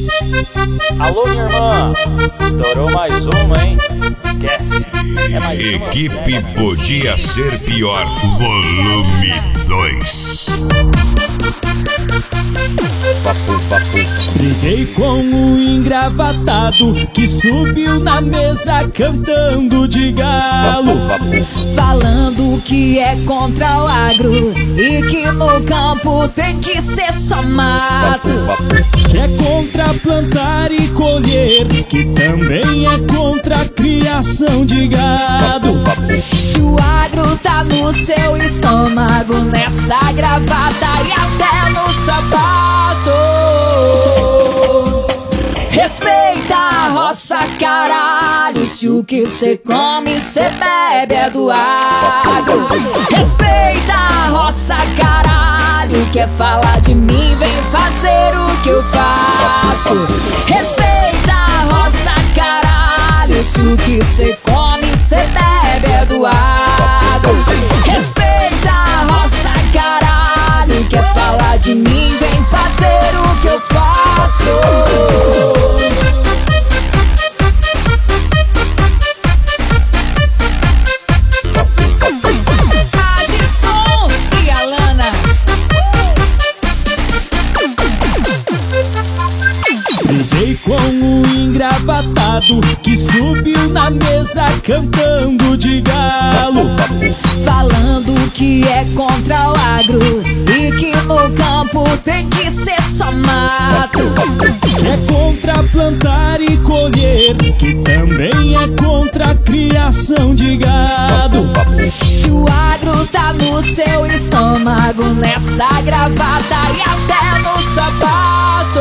Alô, minha irmã, estourou mais uma, hein? Esquece, é mais uma. Equipe Podia Ser Pior, volume 2. Briguei com um engravatado que subiu na mesa cantando de galo, falando que é contra o agro e que no campo tem que ser só mato, que é contra plantar e colher, que também é contra a criação de gado. Se o agro tá no seu estômago, nessa gravata e até no sapato, respeita a roça, caralho. Se o que cê come, cê bebe é do agro. Respeita a roça, caralho. Quer falar de mim, vem fazer o que eu faço. Respeita a roça, caralho. Se o que cê come, cê bebe é do agro. Respeita a roça, caralho. Quer falar de mim, vem fazer o que eu faço. Adson e Alana. Briguei com um engravatado que subiu na mesa cantando de galo, falando que é contra o agro e que no campo tem que ser só mato, que é contra plantar e colher, que também é contra a criação de gado. Se o agro tá no seu estômago, nessa gravata e até no sapato,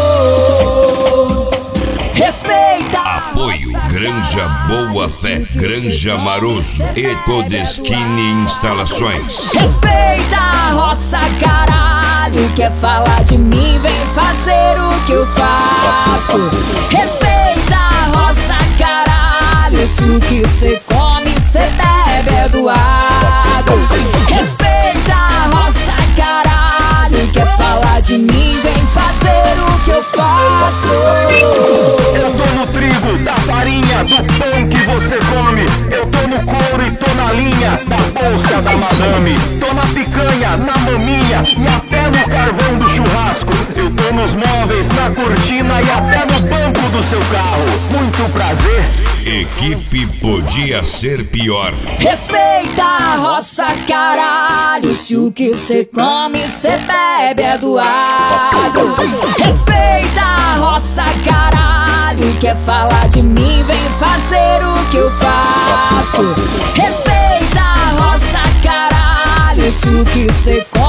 respeita. Apoio Granja Boa Fé, Granja Maroso e Todeschini Instalações. Respeita a roça, caralho. Quer falar de mim, vem fazer o que eu faço. Respeita a roça, caralho. Se o que cê come, cê bebe é do agro. Respeita a roça, caralho. Quer falar de mim, vem fazer o que eu faço. Eu tô no trigo, da farinha, do pão que você come. Eu tô no couro e tô na linha da bolsa da madame. Tô na picanha, na maminha e até no carvão do churrasco. Eu tô nos móveis, na cortina e até no banco do seu carro. Muito prazer. Equipe Podia Ser Pior. Respeita a roça, caralho. Se o que cê come, cê bebe é do agro. Respeita a roça, caralho. Quer falar de mim, vem fazer o que eu faço. Respeita a roça, caralho. Se o que cê come,